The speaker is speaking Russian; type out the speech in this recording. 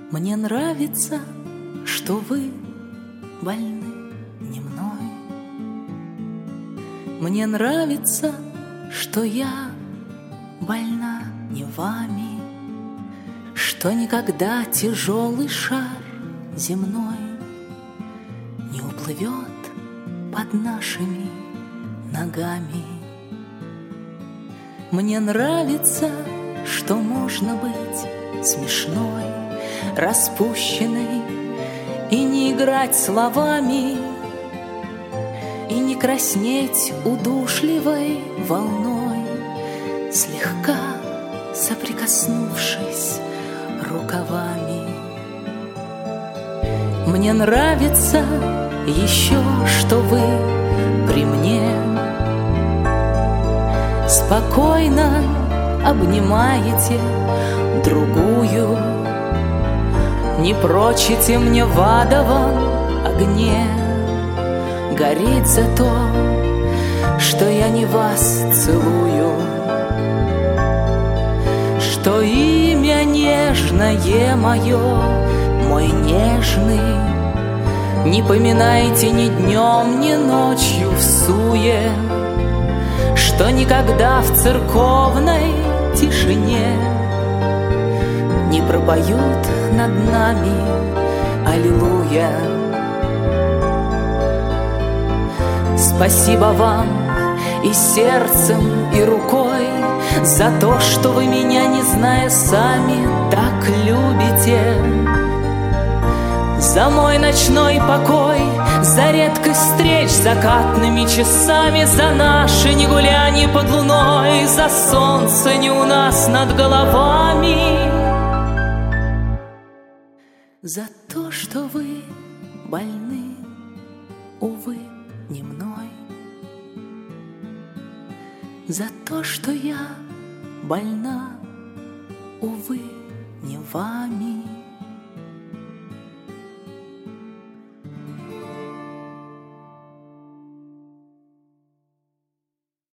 Мне нравится, что вы больны не мной. Мне нравится, что я больна не вами, что никогда тяжелый шар земной не уплывет под нашими ногами. Мне нравится, что можно быть смешной, распущенной и не играть словами, и не краснеть удушливой волной, слегка соприкоснувшись рукавами. Мне нравится еще, что вы при мне спокойно обнимаете другую, не прочите мне в адовом огне гореть за то, что я не вас целую, что имя нежное мое, мой нежный, не поминайте ни днем, ни ночью в суе, что никогда в церковной тишине не пропоют над нами аллилуйя. Спасибо вам и сердцем, и рукой за то, что вы меня, не зная сами, так любите, за мой ночной покой, за редкость встреч закатными часами, за наши не гуляния под луной, за солнце не у нас над головами, за то, что вы больны, увы, не мной, за то, что я больна, увы, не вами.